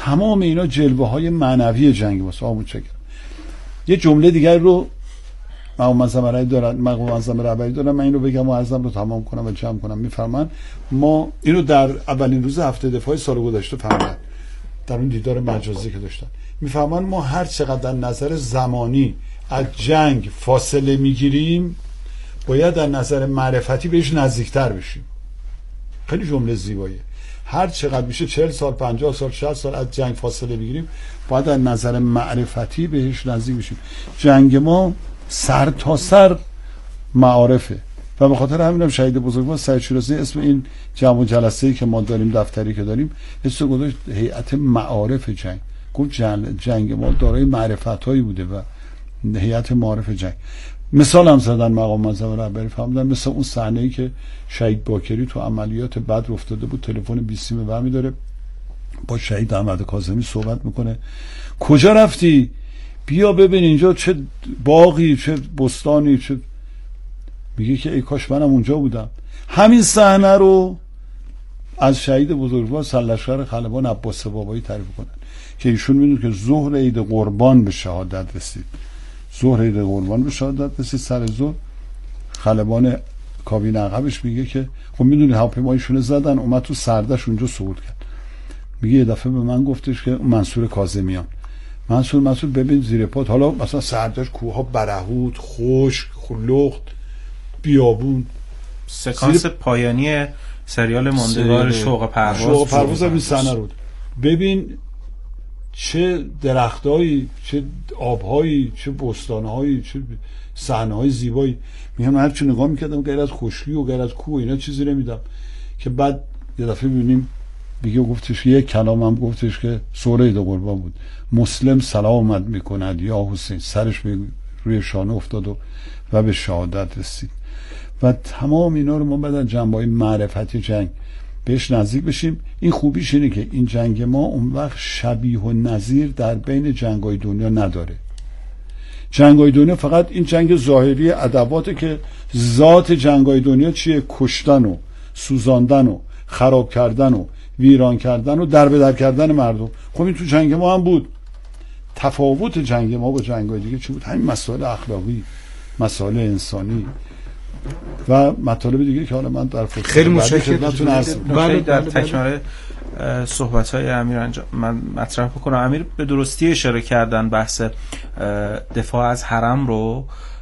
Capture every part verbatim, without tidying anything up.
تمام اینا جلوه های معنوی جنگ واسه آمون چه کرد. یه جمله دیگر رو مقام معظم رهبری دارن مقام معظم رهبری دارن من اینو بگم و عرضم رو تمام کنم و جمع کنم. میفرمان ما اینو در اولین روز هفته دفاع سال گذشته فهمیدن در اون دیدار مجازی که داشتن. میفرمان ما هر چقدر در نظر زمانی از جنگ فاصله میگیریم باید در نظر معرفتی بهش نزدیکتر بشیم. خیلی جمله زیباییه. هر چقدر میشه چهل سال پنجاه سال شصت سال از جنگ فاصله بگیریم باید در نظر معرفتی بهش نزدیک بشیم. جنگ ما سر تا سر معارفه و به خاطر همینم شهید بزرگوار سید شیرازی اسم این جمع و جلسه‌ای که ما داریم دفتری که داریم اسم گذاشت هیئت معارف جنگ. گفت جنگ ما دارای معرفت‌هایی بوده و هیئت معارف جنگ. مثال هم زدن مقام معظم رهبری فهمیدن مثل اون صحنه‌ای که شهید باکری تو عملیات بدر افتاده بود تلفن بیست سیمه برمی داره با شهید احمد کاظمی صحبت میکنه کجا رفتی بیا ببین اینجا چه باغی چه بستانی چه میگه که ای کاش منم اونجا بودم. همین صحنه رو از شهید بزرگوار سرلشکر خلبان عباس بابایی تعریف کنن که ایشون میدونه که ظهر عید قربان به شهادت رسید. ظهر عید قربان به شهادت رسید سر ظهر خلبان کابین عقبش میگه که خب میدونی هواپیمایشون زدن اومد تو سردش اونجا صعود کرد. میگه یه دفعه به من گفتش که منصور کاظمیان منصور منصور ببین زیر پات حالا مثلا سردش کوها برهوت خشک لخت بیابون سکانس زیر... پایانی سریال ماندگار شوق پرواز شوق پرواز این صحنه رو ببین چه درختایی چه آبهایی چه بستانهایی چه صحنه‌های زیبایی. میگم هر چی نگاه میکردم غیر از خشکی و غیر از کوه اینا چیزی نمیدم که بعد یه دفعه ببینیم دیگه گفتش یک کلام هم گفتش که سوره عید قربان بود مسلم سلامت میکند یا حسین سرش روی شانه افتاد و, و به شهادت رسید. و تمام اینا رو ما بعد از جنبه‌های معرفتی جنگ بهش نزدیک بشیم. این خوبیش اینه که این جنگ ما اون وقت شبیه و نظیر در بین جنگ‌های دنیا نداره. جنگ‌های دنیا فقط این جنگ ظاهری ادواته که ذات جنگ‌های دنیا چیه؟ کشتن و سوزاندن و خراب کردن و ویران کردن و در به در کردن مردم. خب این تو جنگ ما هم بود. تفاوت جنگ ما با جنگ‌های دیگه چی بود؟ همین مسائل اخلاقی، مسائل انسانی و مطالب دیگه که حالا من در فرصت خیلی متشکرم عرض بله در تکمله صحبت‌های امیر انجام من مطرح بکنم. امیر به درستی اشاره کردن بحث دفاع از حرم رو.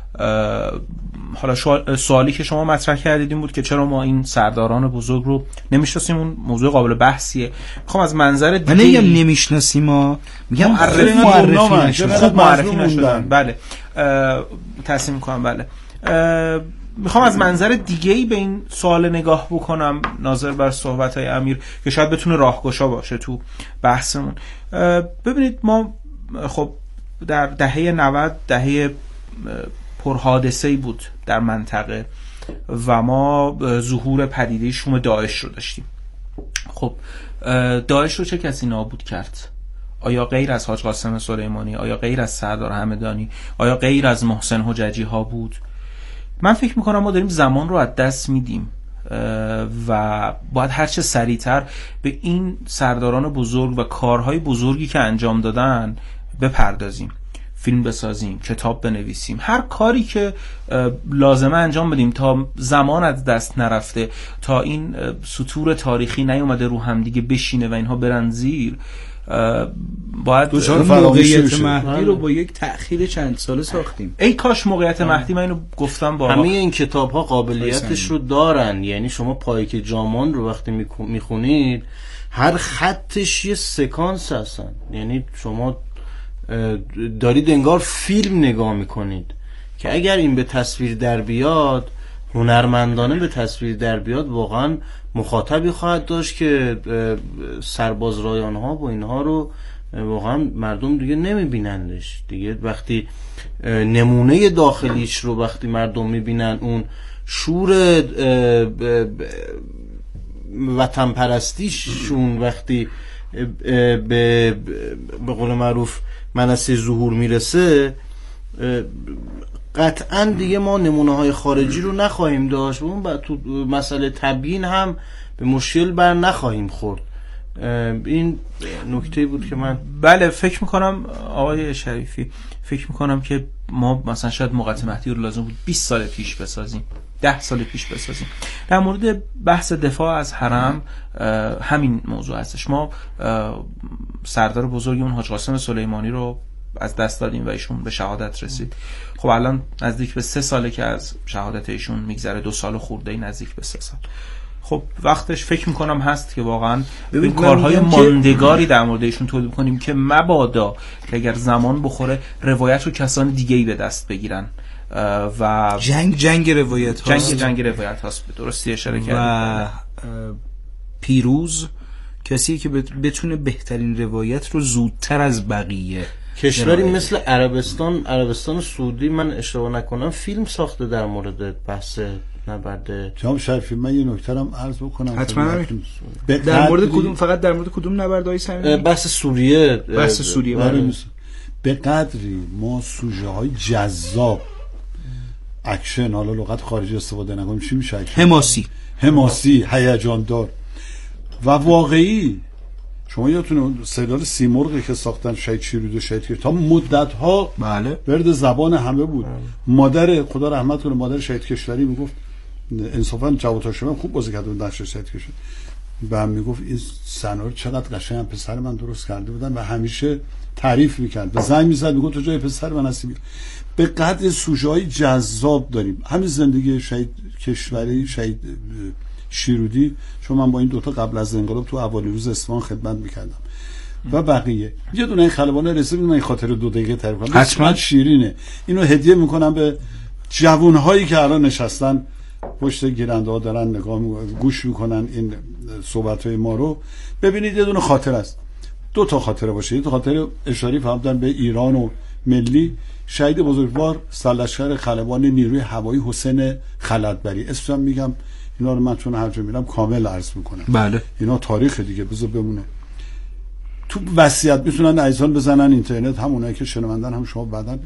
حالا سوالی که شما مطرح کردید این بود که چرا ما این سرداران بزرگ رو نمیشناسیم. اون موضوع قابل بحثیه. میخوام از منظر دیگه من نمیگم نمیشناسیم ما میگم معرفی معرفی نشدن خوب معرفی نشدن بله تصمیم میکنم بله میخوام از منظر دیگه‌ای به این سوال نگاه بکنم ناظر بر صحبت‌های امیر که شاید بتونه راهگشا باشه تو بحثمون. ببینید ما خب در دهه نود دهه پرحادثه‌ای بود در منطقه و ما ظهور پدیده شوم داعش رو داشتیم. خب داعش رو چه کسی نابود کرد؟ آیا غیر از حاج قاسم سلیمانی؟ آیا غیر از سردار همدانی؟ آیا غیر از محسن حججی ها بود؟ من فکر میکنم ما داریم زمان رو از دست میدیم و باید هرچه سریعتر به این سرداران بزرگ و کارهای بزرگی که انجام دادن بپردازیم، فیلم بسازیم، کتاب بنویسیم، هر کاری که لازمه انجام بدیم تا زمان از دست نرفته، تا این سطور تاریخی نیومده رو هم دیگه بشینه و اینها برن زیر. باید موقعیت مهدی رو با یک تأخیر چند ساله ساختیم. ای کاش موقعیت مهدی، من اینو گفتم با همه این کتاب ها قابلیتش رو دارن. یعنی شما پایک جامان رو وقتی میخونید هر خطش یه سکانس هستن. یعنی شما دارید انگار فیلم نگاه میکنید که اگر این به تصویر در بیاد، هنرمندانه به تصویر در بیاد، واقعا مخاطبی خواهد داشت که سرباز رایان ها و اینها رو واقعا مردم دیگه نمیبینندش دیگه. وقتی نمونه داخلیش رو وقتی مردم میبینن، اون شور وطن پرستیشون وقتی به به قول معروف منصه ظهور میرسه، قطعا دیگه ما نمونه های خارجی رو نخواهیم داشت و اون تو مسئله تبیین هم به مشکل بر نخواهیم خورد. این نکته بود که من بله فکر میکنم آقای شریفی فکر میکنم که ما مثلا شاید موقت مهدی رو لازم بود بیست سال پیش بسازیم، ده سال پیش بسازیم. در مورد بحث دفاع از حرم همین موضوع هستش. ما سردار بزرگمون حاج قاسم سلیمانی رو از دست دادیم و ایشون به شهادت رسید. خب الان نزدیک به سه ساله که از شهادت ایشون میگذره، دو سال خورده ای نزدیک به سه سال. خب وقتش فکر میکنم هست که واقعا این کارهای ماندگاری در مورد ایشون تولید کنیم که مبادا که اگر زمان بخوره روایت رو کسان دیگه ای به دست بگیرن و جنگ جنگ روایت هاست جنگ جنگ روایت هاست به درستی اشاره کردید و پیروز کسی که بتونه بهترین روایت رو زودتر از بقیه. کشوری مثل عربستان عربستان سعودی من اشتباه نکنم فیلم ساخته در مورد بحث نبرد. جناب شریفی من یه نکته هم عرض بکنم حتما. در مورد کدوم فقط در مورد کدوم نبردهای صمیمی؟ بحث سوریه. بحث سوریه. بله. به قدری ما سوژه های جذاب اکشن، حالا لغت خارجی استفاده نکنیم، چی میشه اکشن؟ حماسی حماسی هیجان دار و واقعی. شما یادتونه سریال سیمرغی که ساختن شهید شیرودی و شهید کشور تا مدت ها بله ورد زبان همه بود. بله. مادر خدا رحمت کنه مادر شهید کشوری میگفت، انصافا جواد هاشمی خوب بازی کرده بود در شهید کشور، و هم میگفت این سنار چقدر قشنگ پسر من درست کرده بودن و همیشه تعریف میکرد. به زنگ میزد میگفت تو جای پسر من هستی. به قدر سوژه‌های جذاب داریم. همین زندگی شهید کشوری، شهید شیرودی، چون من با این دوتا قبل از انقلاب تو اوایل روز اصفهان خدمت میکردم و بقیه. یه دونه این خلبان رسید من این خاطر دو دقیقه تعریف کنم، حتما شیرینه. اینو هدیه میکنم به جوانهایی که الان نشستن پشت گیرنده ها دارن نگاه گوش میکنن این صحبت‌های ما رو. ببینید یه دونه خاطر است، دو تا خاطره باشه. یه تا خاطر اشاری فهمدن به ایران و ملی. شهید بزرگوار سرلشکر خلبان نیروی هوایی حسین خلدبری، اسمم میگم اینا رو من چون هر جا میرم کامل عرض میکنم. بله اینا تاریخ دیگه بذار بمونه. تو وصیت میتونن عزیزان بزنن اینترنت، همونایی که شنوندن هم شما بعدن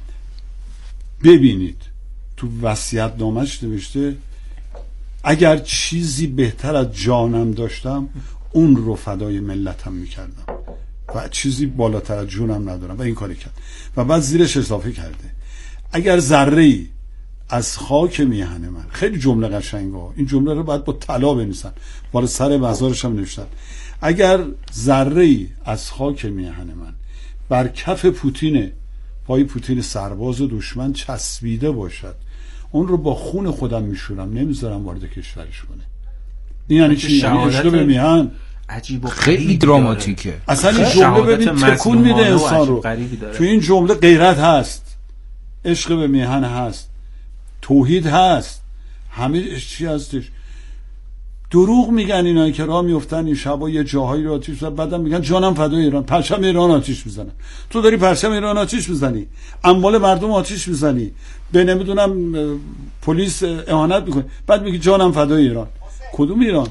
ببینید. تو وصیت نامش نوشته اگر چیزی بهتر از جانم داشتم اون رو فدای ملتم میکردم و چیزی بالاتر از جونم ندارم و این کاری کرد. و بعد زیرش اضافه کرده اگر ذره‌ای از خاک میهن من، خیلی جمله قشنگه، این جمله رو باید با طلا بنویسن، بالا سر مزارش هم نوشتن، اگر ذره‌ای از خاک میهن من بر کف پوتین، پای پوتین سرباز دشمن چسبیده باشد، اون رو با خون خودم میشورم، نمیذارم وارد کشورش کنه. این یعنی چی؟ یعنی عشق به میهن. عجیب و خیلی دراماتیکه. اصلا این جمله ببین تکون میده انسان رو. تو این جمله غیرت هست، عشق به میهن هست، توحید هست، همه چی هستش. دروغ میگن اینایی که راه میافتن این شبا یه جاهایی رو آتیش میزنن، بعدم میگن جانم فدای ایران، پرچم ایران آتیش میزنن. تو داری پرچم ایران آتیش میزنی، اموال مردم آتیش میزنی، به نمیدونم پلیس اهانت میکنی، بعد میگی جانم فدای ایران. کدوم ایران؟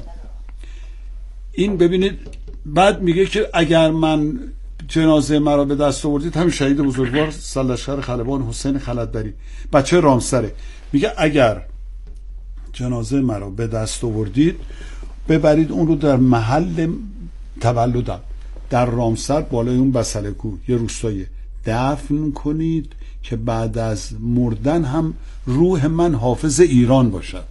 این ببینید بعد میگه که اگر من جنازه مرا به دست آوردید، هم شهید بزرگوار سرلشکر خلبان حسین خلدبری بچه رامسره، میگه اگر جنازه مرا به دست آوردید ببرید اون رو در محل تولدم در رامسر بالای اون بسله کو یه روستایی دفن کنید که بعد از مردن هم روح من حافظ ایران باشد.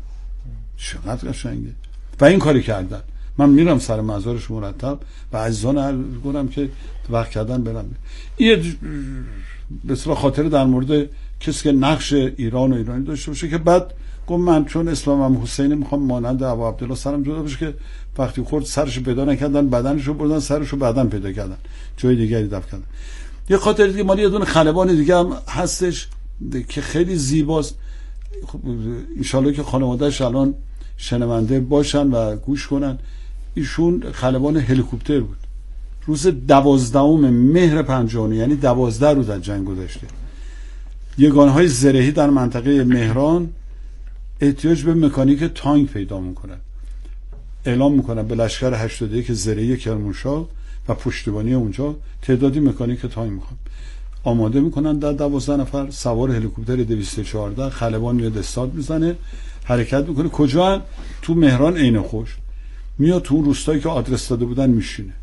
چقدر قشنگه. و این کاری کردن. من میرم سر مزارش مرتب و عزیزان هر گفتم که وقت کردن برم. این به اصطلاح خاطره در مورد کسی که نقش ایران و ایرانی داشته باشه که بعد گفت من چون اسلامم حسینی میخوام مانند ابو عبدالله سرم جدا بشه، که وقتی خورد سرش پیدا نکردن، بدنشو بردن، سرشو بعدن پیدا کردن، جای دیگری دفن کردن. یه خاطره دیگه مالی یه دونه خلبان دیگه هم هستش که خیلی زیباست. خب ان شاءالله که خانواده‌اش الان شنونده باشن و گوش کنن. ایشون خلبان هلیکوپتر بود. روز دوازدهم مهر پنجاه، یعنی دوازده روز از جنگ گذشته، یگانه‌های زرهی در منطقه مهران احتیاج به مکانیک تانک پیدا میکنن. اعلام میکنن به لشکر هشتاد و یک زرهی کرمانشاه و پشتیبانی اونجا تعدادی مکانیک تانک میخوان. آماده میکنن، در دوازده نفر سوار هلیکوپتر دویست و چهارده خلبان میاد استارت میزنه، حرکت میکنه. کجا؟ تو مهران عین خوش. میاد تو اون روستایی که آدرس داده بودن میشینه،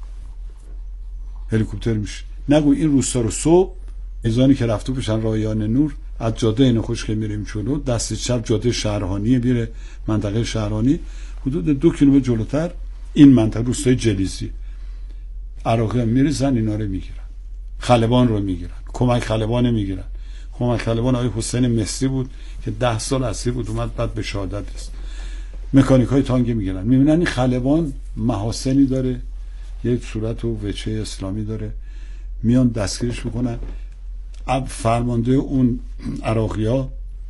هلیکوپتر میشه. نگو این روستا رو صبح ایزانی که رفته بشن رایان نور از جاده این خوش که میریم جلو، دست چپ جاده شهرهانی میره منطقه شهرهانی، حدود دو کیلومتر جلوتر این منطقه روستای جلیزی عراقی میرزن، اینا رو میگیرن، خلبان رو میگیرن، کمک خلبان میگیرن. کمک خلبان آقای حسین مصری بود که ده سال اسیر بود، اومد بعد به شهادت رسید. مکانیک های تانک میگیرن، میبینن این خلبان محاسنی داره، یک صورت و وجه اسلامی داره، میان دستگیرش میکنن. اب فرمانده اون عراقی ها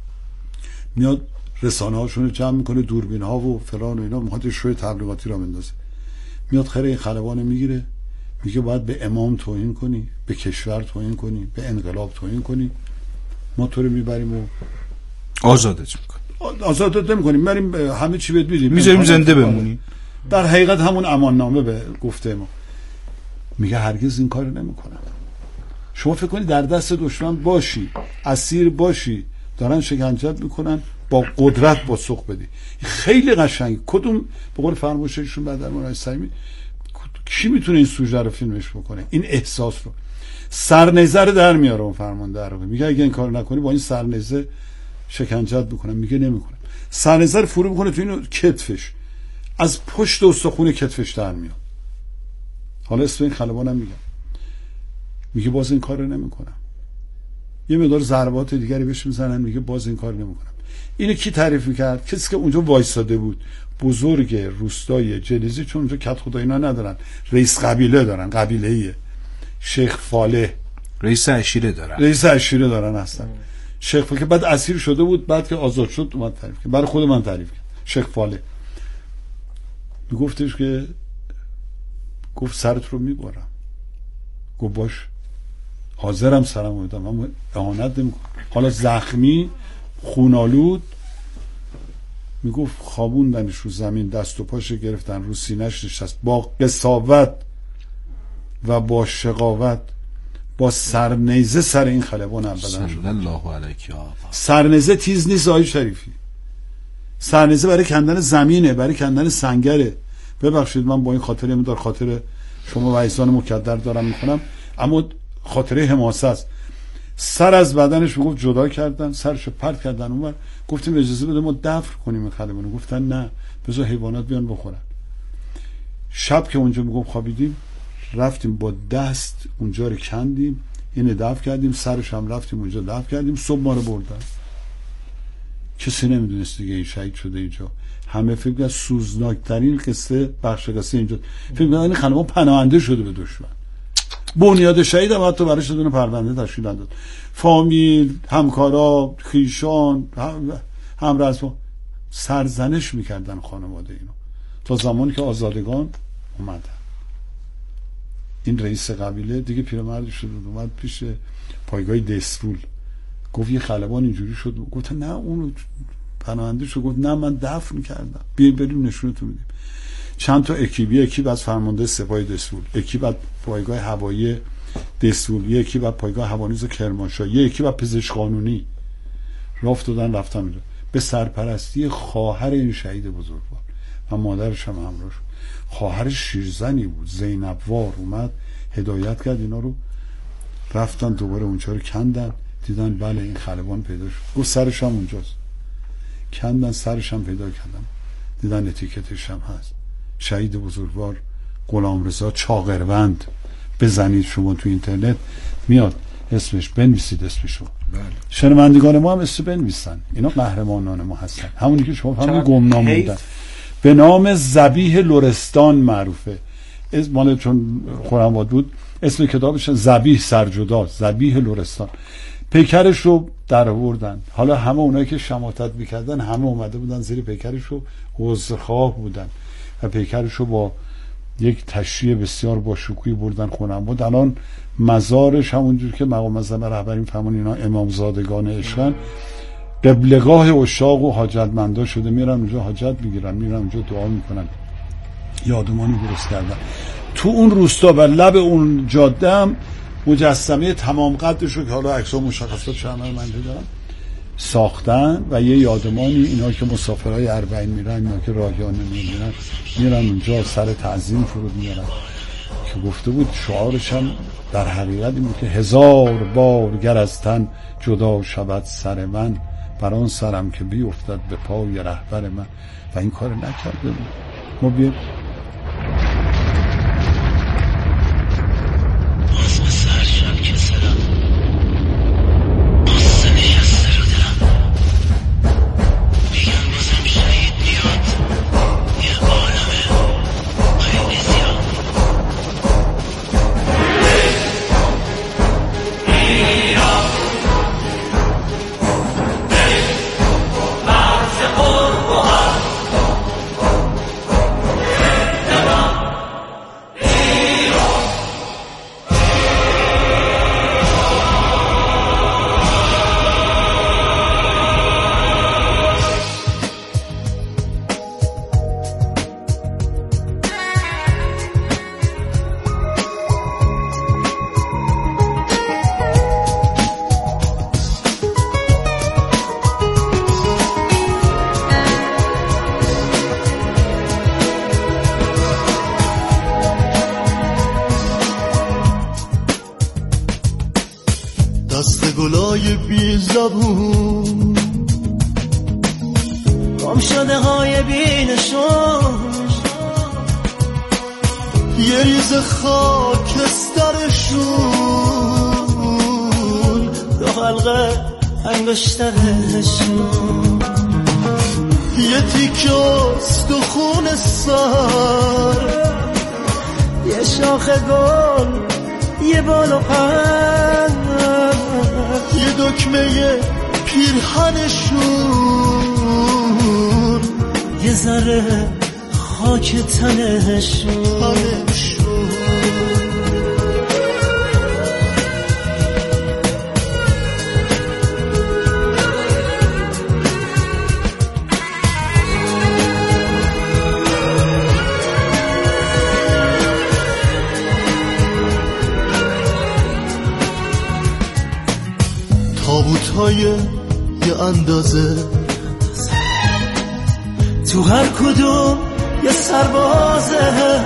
میاد رسانه هاشون رو جمع میکنه، دوربین ها و فلان و اینا، میخواد شوی تبلیغاتی را بندازه. میاد خیره این خلبان میگیره، میگه باید به امام توهین کنی، به کشور توهین کنی، به انقلاب توهین کنی، ما تو رو میبریم و آزادت میکنیم. آزادت نمیکنیم، بریم همه چی بهت میدیم، میذاریم زنده بمونی. در حقیقت همون امان نامه به گفته ما. میگه هرگز این کارو نمیکنم. شما فکر کنید در دست دشمن باشی، اسیر باشی، دارن شکنجت میکنن، با قدرت پاسخ بدی. خیلی قشنگ. کدوم به قول فرمایششون بعد در منای صمیمی، کی میتونه این سوژه رو فیلمش بکنه؟ این احساس رو سرنیزه رو در میاره اون فرمانده عراقی. میگه اگه این کارو نکنی با این سرنیزه شکنجت میکنم. میگه نمیکنم. سرنیزه رو فرو میکنه تو این کتفش، از پشت استخون کتفش در میاد. حالا اسم این خلبانم میگم. میگه باز این کارو نمیکنم. یه مقدار ضربات دیگری بهش میزنن، میگه باز این کارو نمیکنم. اینو کی تعریف میکرد؟ کسی که اونجا وایساده بود، بزرگ روستای جلیزی، چون اونجا کت خدا اینا ندارن، رئیس قبیله دارن، قبیله‌ایه، شیخ فالح رئیس عشیره دارن، رئیس عشیره دارن هستن. شیخ فالح که بعد اسیر شده بود، بعد که آزاد شد اومد تعریف کرد، برای خود من تعریف کرد. شیخ فالح میگفتش که گفت سرت رو میبرم. گفت باش، حاضرم سرم رو بدم، اما اهانت نمیکنم. حالا زخمی خونالود، میگفت خوابوندنش رو زمین، دست و پاش گرفتن، رو سینه‌اش نشست، با قساوت و با شقاوت با سرنیزه سر این خلبان هم بدن شد. صلی الله علیه. سرنیزه تیز نیست آقای شریفی، سرنیزه برای کندن زمینه، برای کندن سنگره. ببخشید من با این خاطره میدار خاطر شما و عیسان مکدر دارم میکنم، اما خاطره حماسه است. سر از بدنش میگفت جدا کردن، سرش پرت کردن اونور. گفتیم اجازه بده ما دفن کنیم این خلبانو. گفتن نه، بذار حیوانات بیان بخورن. شب که اونجا میگم خوابیدیم، رفتیم با دست اونجا رو کندیم، اینو دفن کردیم، سرش هم رفتیم اونجا دفن کردیم. صبح ما رو بردن. کسی نمیدونست دیگه این شهید شده اینجا. همه فکر کنن سوزناکترین قصه بخش قصه اینجا، فکر کنن این خلبان پناهنده شده به دشمن. بنیاد شهید هم حتی برای شدن پرونده تشکیل داد. فامیل، همکارا، خیشان، هم همرزما سرزنش میکردن خانواده اینو تا زمانی که آزادگان اومدن. این رئیس قبیله دیگه پیرمرد شد، اومد پیش پایگاه دسفول، گفت یه خلبان اینجوری شد. گفت نه اون پناهنده شد. گفت نه من دفن کردم، بیاین بریم نشونتون میدیم. چند تا اکیبی، اکیب از فرمانده سپاه دسفول، اکیب از پایگاه هوایی دسفول، یه اکیب از پایگاه هوانیز کرمانشاه، یه اکیب از پزشک قانونی رفت دادن رفتن میره به سرپرستی خواهر این شهید بزرگوار و مادرش هم همراهش. خواهرش شیرزنی بود، زینب وار، اومد هدایت کرد اینا رو. رفتن دوباره اونجا رو کندن، دیدن بله این خلبان پیدا شد. گفت سرش هم اونجاست. کندن سرش هم پیدا کردن، دیدن اتیکتش هم هست، شهید بزرگوار غلامرضا چاقروند. بزنید شما تو اینترنت میاد اسمش، بنویسید اسمشو. بله. شنوندگان ما هم اسم بنویسن، اینا قهرمانان ما هستن، همونی که شما فهمید گمنام بودن. به نام ذبیح لرستان معروفه، اسم مال چون خرم‌آباد بود، اسم کتابش ذبیح سرجدا، ذبیح لرستان. پیکرش رو در آوردن. حالا همه اونایی که شماتت میکردن همه اومده بودن زیر پیکرش رو عذرخواه بودن و پیکرش رو با یک تشریح بسیار با شکوهی بردن خرم‌آباد. الان مزارش همونجور که مقام معظم رهبری فرمون اینا امامزادگان عشقن، قبلگاه عشاق و حاجتمندا شده. میرن اونجا حاجت میگیرن، میرن اونجا دعا میکنن، یادمانی درست کردن. تو اون روستا و لب اون جاده هم مجسمه تمام قدش رو که حالا عکس‌ها مشخصات شامل من دارم، ساختن و یه یادمانی اینا که مسافرهای اربعین میرن، اینا که راهیانه میرن میرن اونجا سر تعظیم فرود میارن که گفته بود شعارش هم در حقیقت این بود که هزار بار گر از تن جدا شود سر من، بر آن سرم که بی افتد به پای رهبر من. و این کار نکرده بود. ما بیم دست گلای بی زبون گم شده های بی نشون، یه ریز خاکسترشون دو حلقه انگشترشون، یه تیکه استخون سر، یه شاخ گل، یه بال و پر، یه دکمه پیرهنشون، یه ذره خاک تنشون. تابوت‌های یه اندازه، تو هر کدوم یه سربازه،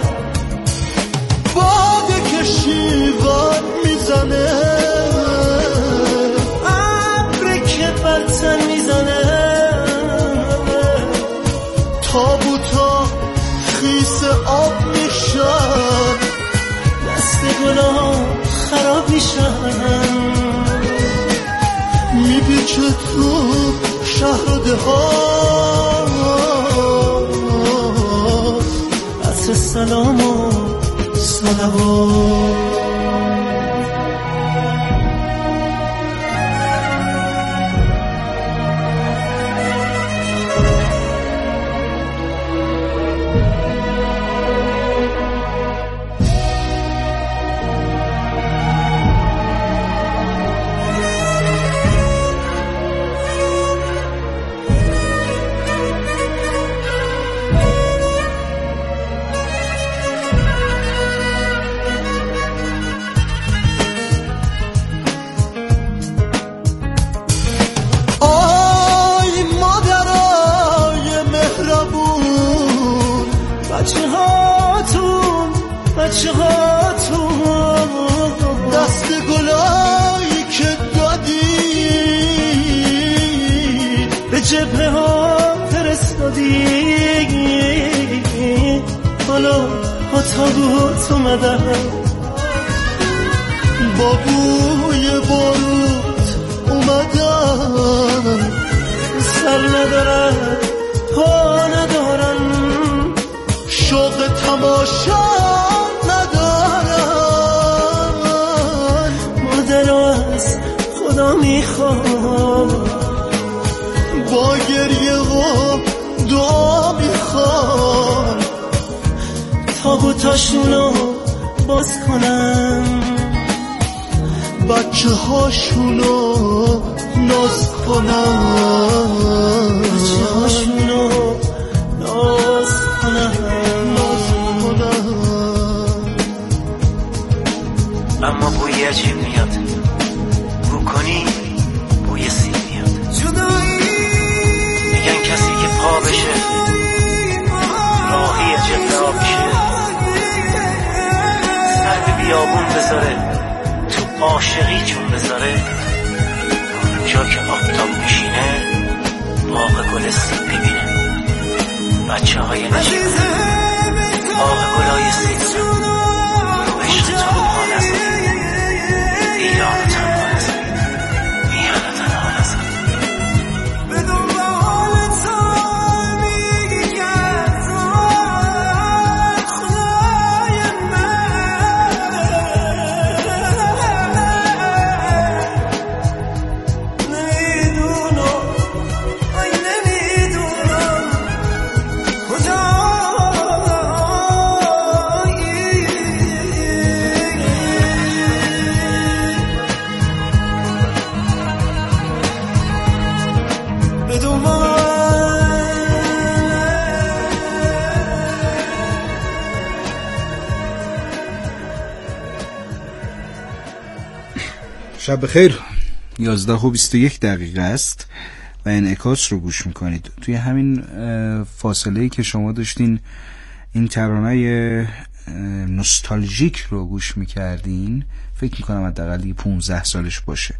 باده که شیوان میزنه، ابری که برتن میزنه، تابوتا خیس آب میشن، دست گلا خراب میشن، میپیچه تو شهر و دهات، عطر سلام و صلوات. بچه هاتون بچه هاتون دست گلایی که دادی به جبهه ها فرستادی، حالا با تابوت اومدن با بوی باروت اومدن، سر ندارن پا ندارن، شوق تماشا ندارن، مادر از خدا میخوام با گریه و دعا میخوام تابوتاشونو باز کنم، بچه هاشونو ناز کنم، بچه هاشونو ناز کنم، ناز کنم. اما بوی عجیب میاد، بو کنی بوی سیب میاد. پا بشه راهی جبه ها بشه سر به بیابون بذاره تو عاشقی چون بذاره جا که آفتاب میشینه باغ گل سیب ببینه بچه های نشینه باغ گلای سیب رو عشق تو رو پا نزد ایران تنها نزد ایران تنها نزد شب بخیر. یازده و بیست و یک دقیقه است و انعکاس رو گوش میکنید. توی همین فاصله‌ای که شما داشتین این ترانه نوستالژیک رو گوش میکردین، فکر میکنم حداقل پانزده سالش باشه،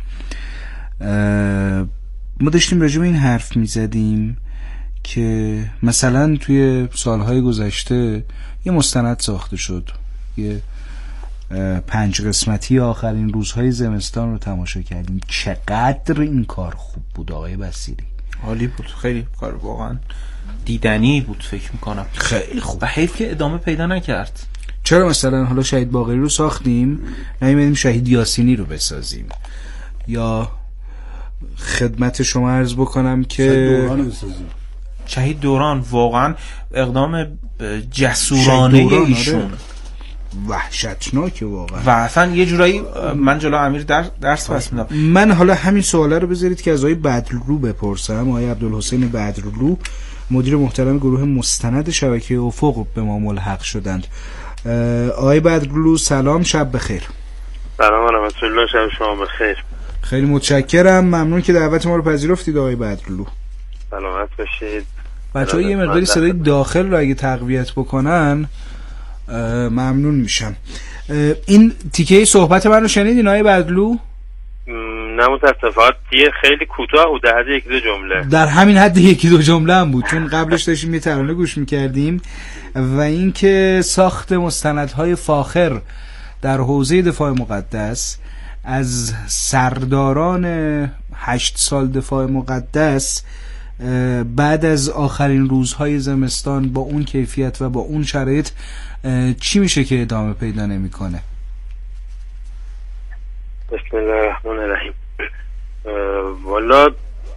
ما داشتیم راجع به این حرف میزدیم که مثلا توی سالهای گذشته یه مستند ساخته شد، یه پنج قسمتی آخرین روزهای زمستان رو تماشا کردیم. چقدر این کار خوب بود آقای بصیری. عالی بود، خیلی کار واقعا دیدنی بود فکر میکنم، خیلی خوب. و حیف که ادامه پیدا نکرد. چرا مثلا حالا شهید باقری رو ساختیم نمیدیم شهید یاسینی رو بسازیم، یا خدمت شما عرض بکنم که شهید دوران بسازیم. شهید دوران واقعا اقدام جسورانه ایشون، وحشتناکه واقعا. و اصلا یه جورایی من جلو امیر در درس پس میدم. من حالا همین سواله رو بذارید که از آقای بدرلو بپرسم. آقای عبدالحسین بدرلو، مدیر محترم گروه مستند شبکه افق، به ما ملحق شدند. آقای بدرلو سلام، شب بخیر. سلام و رحمت الله، شب شما بخیر. خیلی متشکرم، ممنون که دعوت ما رو پذیرفتید آقای بدرلو. سلامت باشید. بچه‌ها یه مقداری صدای داخل رو اگه تقویت بکنن ممنون میشم. این تیکه صحبت من رو شنیدین آقای بدرلو؟ نه متاسفانه دیگه خیلی کوتاه بود، در حد یکی دو جمله. در همین حد یکی دو جمله هم بود، چون قبلش داشتیم یه ترانه گوش میکردیم و اینکه ساخت مستندهای فاخر در حوزه دفاع مقدس از سرداران هشت سال دفاع مقدس بعد از آخرین روزهای زمستان با اون کیفیت و با اون شرایط چی میشه که ادامه پیدا نمیکنه؟ بسم الله الرحمن الرحیم. والا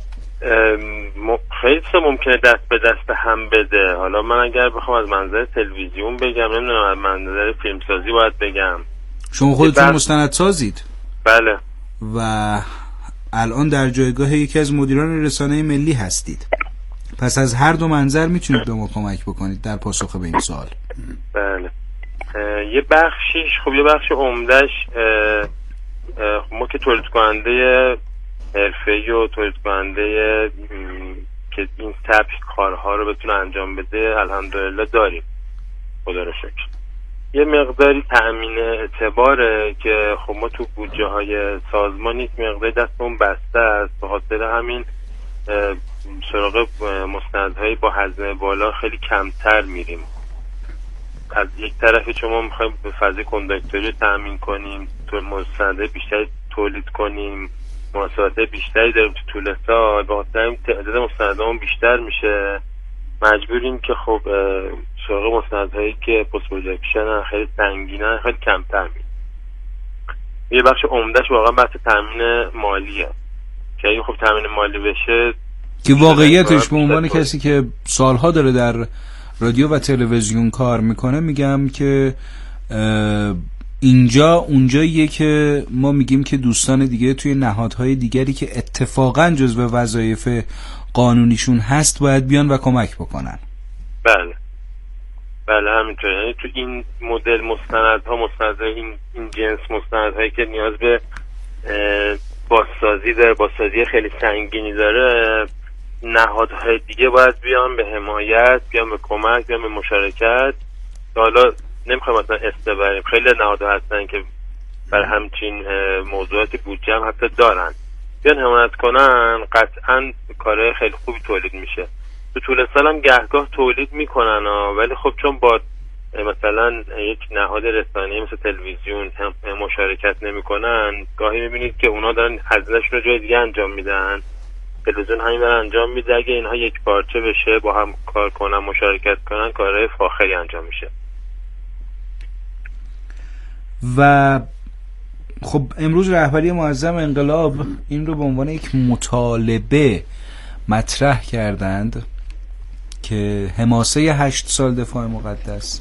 خیلی چیزا ممکنه دست به دست هم بده. حالا من اگر بخوام از منظر تلویزیون بگم، نمیدونم از منظر فیلمسازی باید بگم. شما خودتون بر... مستند سازید؟ بله. و الان در جایگاه یکی از مدیران رسانه ملی هستید، پس از هر دو منظر میتونید به ما کمک بکنید در پاسخ به این سوال. بله. یه بخشیش خب یه بخش عمدهش ما که تولید کننده حرفه‌ای و تولید کننده که این سبک کارها رو بتونه انجام بده الحمدلله داریم، خدا رو شکر. یه مقداری تأمین اعتباره که خب ما تو بودجه های سازمان یک مقداری دستمون بسته است، به خاطر همین سراغ مستندهایی با هزینه بالا خیلی کمتر میریم. از یک طرف شما میخوایم به فضای کنداکتوری تأمین کنیم، تو مستندهای بیشتری تولید کنیم، مناسبات بیشتری داریم تو طول سال، به خاطر همین تعداد مستندهامون بیشتر میشه، مجبوریم که خب سراغ مستندهایی که پست پروداکشن خیلی سنگینن خیلی کمتر میریم. یه بخش عمدهش واقعا بحث تامین مالیه که اگه خب تامین مالی بشه، که واقعیتش به عنوان کسی که سالها داره در رادیو و تلویزیون کار میکنه میگم که اینجا اونجاییه که ما میگیم که دوستان دیگه توی نهادهای دیگری که اتفاقا جزو وظایف قانونیشون هست باید بیان و کمک بکنن. بله بله همینطوره. یعنی تو این مدل مستندها، مستندهای این, این جنس مستندهایی که نیاز به بازسازی داره، بازسازی خیلی سنگینی داره، نهادهای دیگه باید بیان به حمایت، بیان به کمک، بیان به مشارکت. حالا نمیخوایم مثلا اسم ببریم، خیلی نهادها هستن که برای همچین موضوعات بودجه هم حتی دارن، بیان حمایت کنن، قطعا کار خیلی خوبی تولید میشه. تو طول سال هم گهگاه تولید میکنن ها، ولی خب چون با مثلا یک نهاد رسانه‌ای مثل تلویزیون هم مشارکت نمیکنن، گاهی میبینید که اونا دارن هزینه‌شون رو جای دیگه انجام میدن، تلویزیون همین برای انجام میده. اگه اینها یک پارچه بشه، با هم کار کنن، مشارکت کنن، کارهای فاخری انجام میشه. و خب امروز رهبری معظم انقلاب این رو به عنوان یک مطالبه مطرح کردند که حماسه هشت سال دفاع مقدس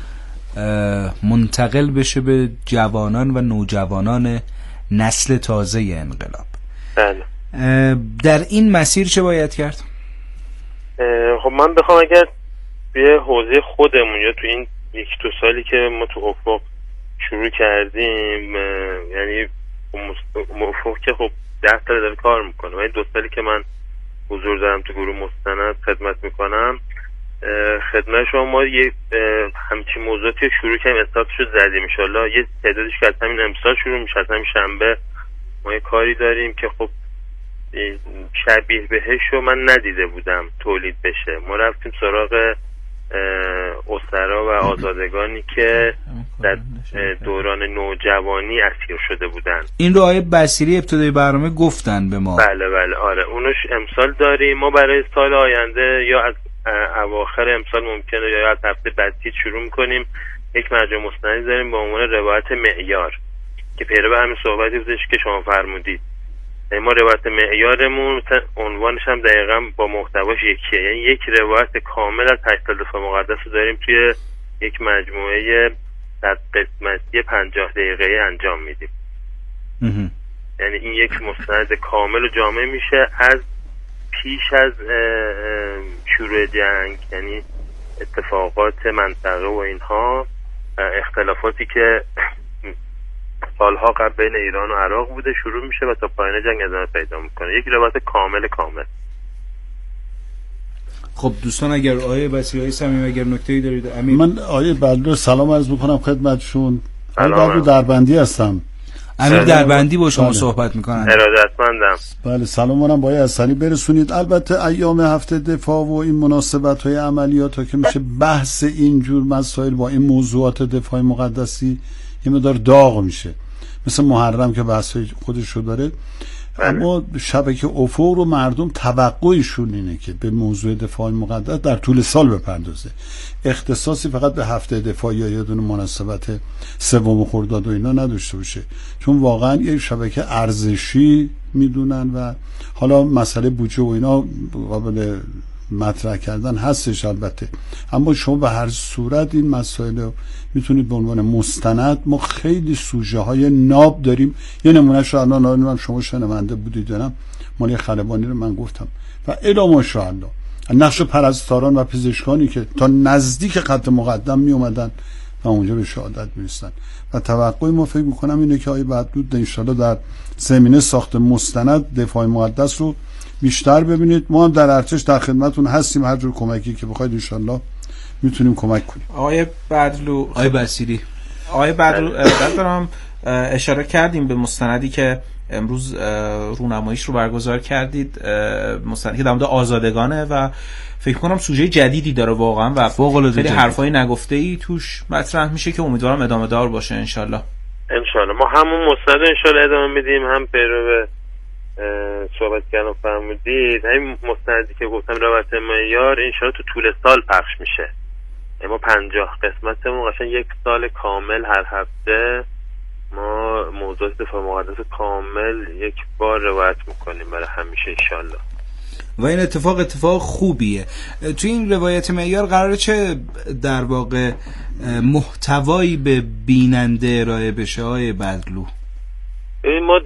منتقل بشه به جوانان و نوجوانان نسل تازه انقلاب. بله. در این مسیر چه باید کرد؟ خب من بخوام اگر به حوزه خودمون یا تو این یک دو سالی که ما تو افق شروع کردیم، یعنی افق که خب ده سال داره کار میکنه، ولی دو سالی که من حضور دارم تو گروه مستند خدمت میکنم، خدمت شما ما یه همچین موضوعاتی شروع کردیم، استارتشو زدیم. انشالله یه تعدادش که از همین امسال شروع میشه، از همین شنبه ما یه کاری داریم که خب شبیه بهش رو من ندیده بودم تولید بشه. ما رفتیم سراغ اسرا و آزادگانی که در دوران نوجوانی اسیر شده بودن. این رو آقای بصیری ابتدای برنامه گفتن به ما. بله بله آره، اونش امسال داریم. ما برای سال آینده یا از اواخر امسال ممکنه یا از هفته بعدی شروع میکنیم یک مرجع مستندی داریم به عنوان روایت معیار که پیرو همین صحبتی بودش که شما فرمودید. ما روایت معیارمون عنوانش هم دقیقا با محتواش یکیه، یعنی یک روایت کامل از هشت سال دفاع مقدس رو داریم توی یک مجموعه در قسمتی پنجاه دقیقه انجام میدیم. یعنی این یک مستند کامل و جامع میشه از پیش از شروع جنگ، یعنی اتفاقات منطقه و اینها، اختلافاتی که سالها قبل بین ایران و عراق بوده شروع میشه و تا پایان جنگ ادامه پیدا میکنه. یک روایت کامل کامل. خب دوستان اگر آیه بصیری صمیم اگر نکته‌ای دارید امیر. من آیه بدلو سلام عرض میکنم خدمتشون. آیه بدلو دربندی هستم. امیر دربندی با شما بله. صحبت میکنن. ارادتمندم. بله سلام منم با آیه حسنی برسونید. البته ایام هفته دفاع و این مناسبت های عملیات ها که میشه بحث اینجور مسائل با این موضوعات دفاع مقدسی یه مقدار داغ میشه، مثل محرم که بحثای خودش رو داره. اما شبکه افق رو مردم توقعشون اینه که به موضوع دفاع مقدس در طول سال بپردازه، اختصاصی فقط به هفته دفاع یا یه دونه مناسبت سوم خرداد و اینا نداشته باشه، چون واقعا یه شبکه ارزشی میدونن و حالا مسئله بودجه و اینا قابل مطرح کردن هستش البته، اما شما به هر صورت این مسائل میتونید به عنوان مستند. ما خیلی سوژه های ناب داریم، یه نمونهش رو الان الان شما شنونده بودید دارم مالی خلبانی رو من گفتم و الا ماشاءالله نقش پرستاران و پزشکانی که تا نزدیک خط مقدم می اومدن و اونجا به شهادت میرسن و توقع ما فکر میکنم اینه که آیه بعدود انشالله در زمینه ساخت مستند دفاع مقدس رو بیشتر ببینید. ما هم در ارتش در خدمتون هستیم، هر جور کمکی که بخواید انشالله میتونیم کمک کنیم. آقای بدلو آقای بصیری آقای بدلو بعد دارم اشاره کردیم به مستندی که امروز رونماییش رو برگزار کردید، مستندی که در مورد آزادگانه و فکر کنم سوژه جدیدی داره واقعا و خیلی حرفای نگفته‌ای توش مطرح میشه که امیدوارم ادامه دار باشه انشالله. انشالله ما همون مستند انشالله ادامه میدیم، هم پیرو صحبت کردن فرمودید. همین مستندی که گفتم روایت معیار انشالله تو طول سال پخش میشه. ما پنجاه قسمتمون قشنگ یک سال کامل هر هفته ما موضوع دفاع مقدس کامل یک بار روایت میکنیم برای همیشه انشالله. و این اتفاق اتفاق خوبیه. تو این روایت معیار قراره چه در واقع محتوایی به بیننده ارائه بشه های بدلو؟ ببین ما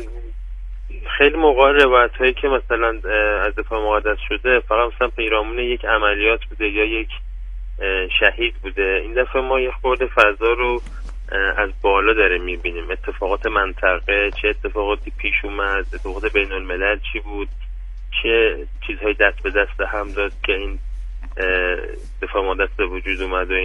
خیلی موقع روایت هایی که مثلا از دفاع مقدس شده فقط مثلا پیرامون یک عملیات بوده یا یک شهید بوده. این دفعه ما یه خورده فضا رو از بالا داره میبینیم، اتفاقات منطقه چه اتفاقاتی پیش اومد، اتفاقات بین الملل چی بود، چه چیزهای دست به دست هم داد که این دفاع مقدس به وجود اومد و